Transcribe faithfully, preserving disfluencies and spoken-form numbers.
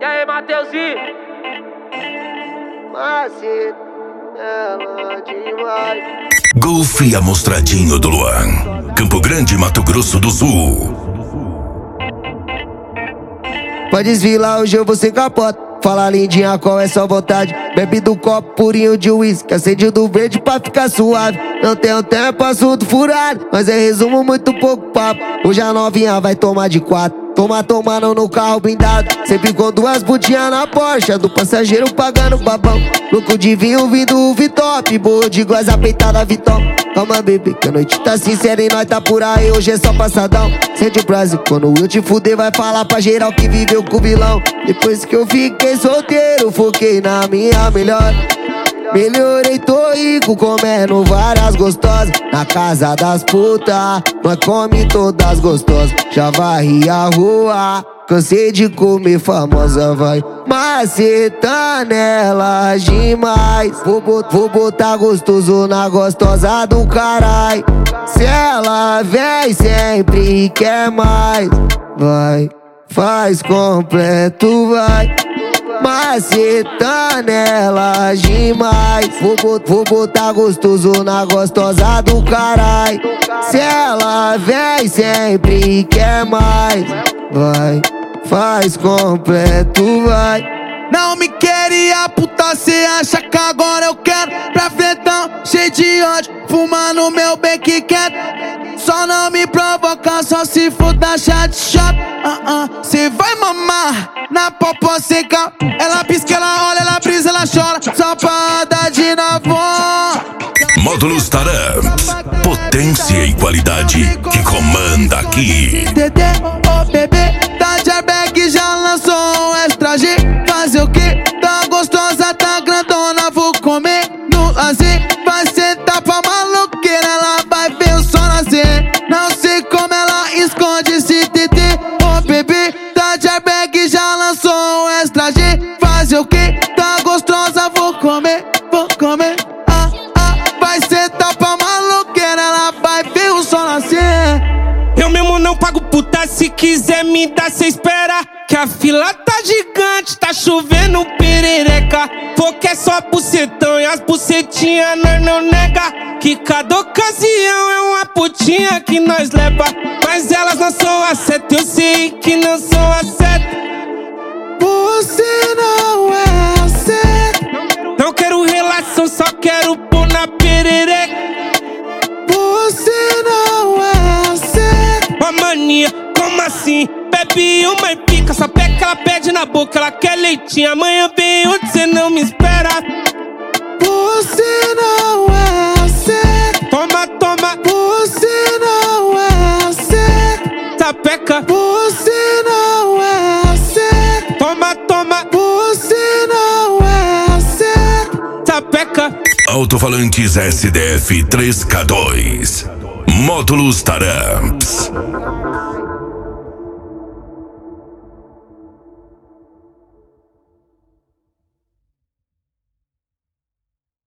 E aí, Mateuzinho? Maceta, ela demais. Golfe Amostradinho do Luan, Campo Grande, Mato Grosso do Sul. Pode desfilar, hoje eu vou ser capota. Fala lindinha, qual é sua vontade? Bebe do copo purinho de uísque, acende do verde pra ficar suave. Não tenho tempo, assunto furado, mas é resumo, muito pouco papo. Hoje a novinha vai tomar de quatro. Toma tomando no carro blindado, sempre com duas budinhas na Porsche, do passageiro pagando babão. Louco de vinho vindo o Vitop, boa de goza peitada Vitão. Calma, bebê, que a noite tá sincera e nós tá por aí, hoje é só passadão. Sente o Brasil, quando eu te fuder vai falar pra geral que viveu com o vilão. Depois que eu fiquei solteiro, foquei na minha melhor. Melhorei, tô rico, comendo várias gostosas. Na casa das putas, nós come todas gostosas. Já varri a rua, cansei de comer famosa, vai macetando elas demais. Vou, bot, vou botar gostoso na gostosa do carai. Se ela vem sempre quer mais, vai, faz completo, vai macetando elas demais. Vou, bot, vou botar gostoso na gostosa do carai. Se ela vem sempre quer mais, vai, faz completo, vai. Não me queria puta, cê acha que agora eu quero? Pra frentão, cheio de ódio, fumando meu bem que quer. Só não me provoca, só se for da chat shop. uh -uh. Cê vai mamar na popó seca. Ela pisca, ela olha, ela brisa, ela chora. Só pra andar de novo. Módulos Taramps, potência e qualidade que comanda aqui. Dedê, ô bebê, tá de airbag, já lançou um extra G. Fazer o que? Tá gostosa, tá grandona, vou comer no lazer. Vai sentar pra maloqueira, ela vai ver o sol nascer. Não sei como ela esconde esse T T. Ô bebê, tá de airbag, já lançou um extra G. Fazer o que? Tá gostosa, vou comer, vou comer. Ah, ah, vai sentar pra maloqueira, ela vai ver o sol nascer. Eu mesmo não pago puta, se quiser me dar, cê espera. Que a fila tá gigante, tá chovendo perereca. Porque é só bucetão e as bucetinhas nós não nega. Que cada ocasião é uma putinha que nós leva. Mas elas não são a seta, eu sei que não são a seta. Você não é a seta. Não quero relação, só quero pôr na perereca. Você não é a seta. Uma mania, como assim? Bebe uma e pica, só pega que ela pede na boca, ela quer leitinho. Amanhã vem onde cê não me espera. Você não é a seta. Toma, toma. Você não é a seta. Sapeca. Você não é a seta. Toma, toma. Você não é a seta. Sapeca. Alto-falantes S D F três K dois. Módulos Taramps.